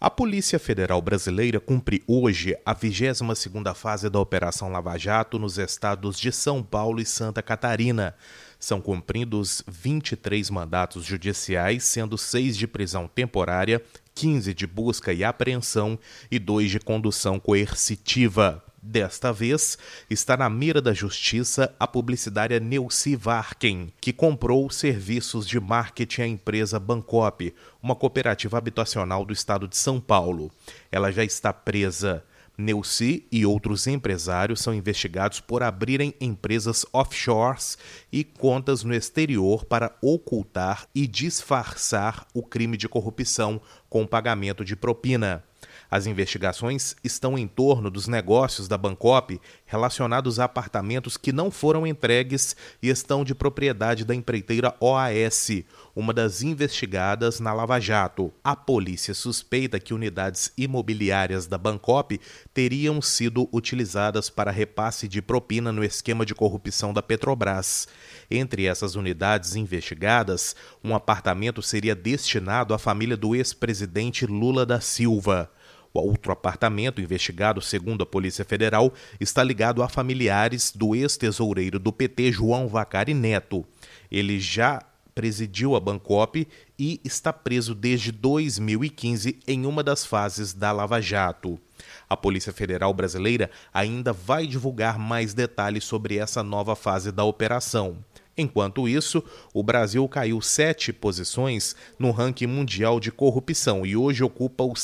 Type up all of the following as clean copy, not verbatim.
A Polícia Federal Brasileira cumpre hoje a 22ª fase da Operação Lava Jato nos estados de São Paulo e Santa Catarina. São cumpridos 23 mandatos judiciais, sendo 6 de prisão temporária, 15 de busca e apreensão e 2 de condução coercitiva. Desta vez, está na mira da justiça a publicitária Neuci Varken, que comprou serviços de marketing à empresa Bancop, uma cooperativa habitacional do estado de São Paulo. Ela já está presa. Neuci e outros empresários são investigados por abrirem empresas offshores e contas no exterior para ocultar e disfarçar o crime de corrupção com o pagamento de propina. As investigações estão em torno dos negócios da Bancop relacionados a apartamentos que não foram entregues e estão de propriedade da empreiteira OAS, uma das investigadas na Lava Jato. A polícia suspeita que unidades imobiliárias da Bancop teriam sido utilizadas para repasse de propina no esquema de corrupção da Petrobras. Entre essas unidades investigadas, um apartamento seria destinado à família do ex-presidente Lula da Silva. O outro apartamento investigado, segundo a Polícia Federal, está ligado a familiares do ex-tesoureiro do PT, João Vacari Neto. Ele já presidiu a Bancop e está preso desde 2015 em uma das fases da Lava Jato. A Polícia Federal Brasileira ainda vai divulgar mais detalhes sobre essa nova fase da operação. Enquanto isso, o Brasil caiu 7 posições no ranking mundial de corrupção e hoje ocupa o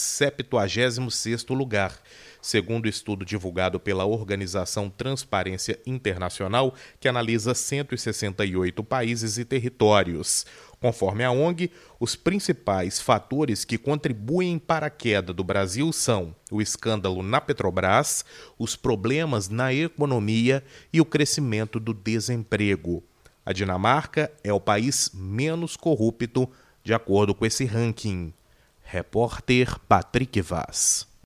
76º lugar, segundo o estudo divulgado pela organização Transparência Internacional, que analisa 168 países e territórios. Conforme a ONG, os principais fatores que contribuem para a queda do Brasil são o escândalo na Petrobras, os problemas na economia e o crescimento do desemprego. A Dinamarca é o país menos corrupto, de acordo com esse ranking. Repórter Patrick Vaz.